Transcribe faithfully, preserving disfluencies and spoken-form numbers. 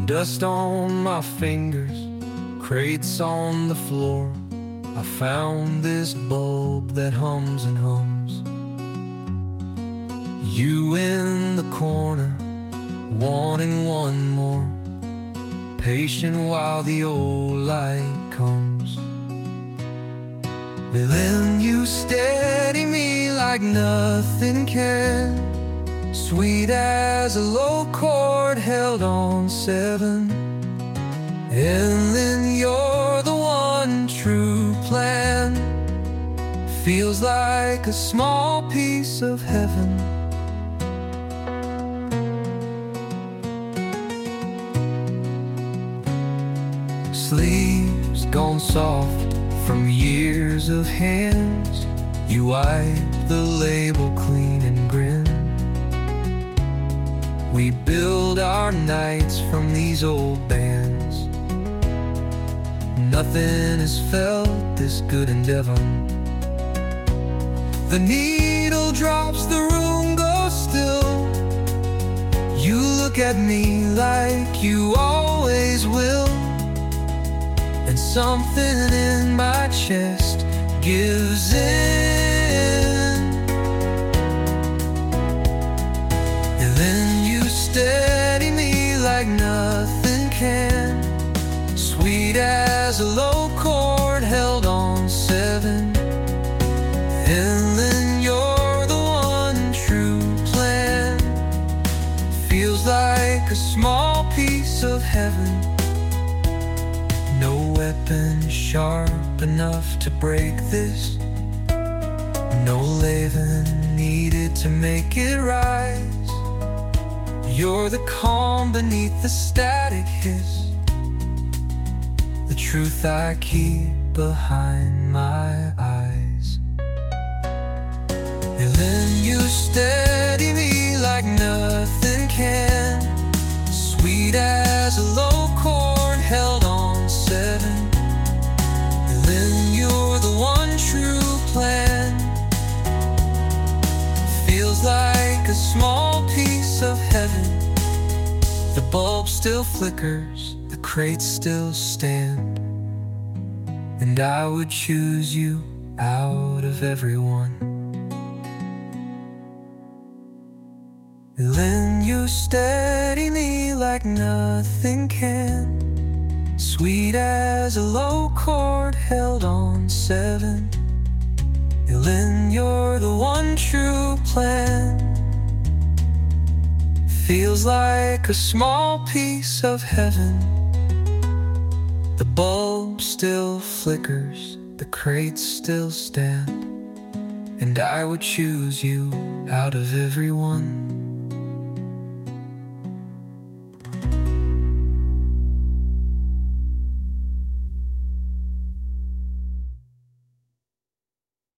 Dust on my fingers, crates on the floor. I found this bulb that hums and hums. You in the corner, wanting one more, patient while the old light comes. Then you steady me like nothing can, sweet as a low chord held on seven. And then you're the one true plan, feels like a small piece of heaven. Sleeves gone soft from years of hands, you wipe the label clean and grin. We build our nights from these old bands. Nothing has felt this good in Devon. The needle drops, the room goes still. You look at me like you always will, and something in my chest gives in. And then you steady me like nothing can, sweet as a low chord held on seven. And then you're the one true plan, feels like a small piece of heaven. No weapon sharp enough to break this, no laving needed to make it rise. You're the calm beneath the static hiss, the truth I keep behind my eyes. And then you steady me like nothing can, sweet as a low chord held on seven. And then you're the one true plan, feels like a small piece of heaven. The bulb still flickers, the crates still stand, and I would choose you out of everyone. And then you steady me like nothing can, sweet as a low chord held on seven. And then you're the one true plan, feels like a small piece of heaven. The bulb still flickers, the crates still stand, and I would choose you out of everyone.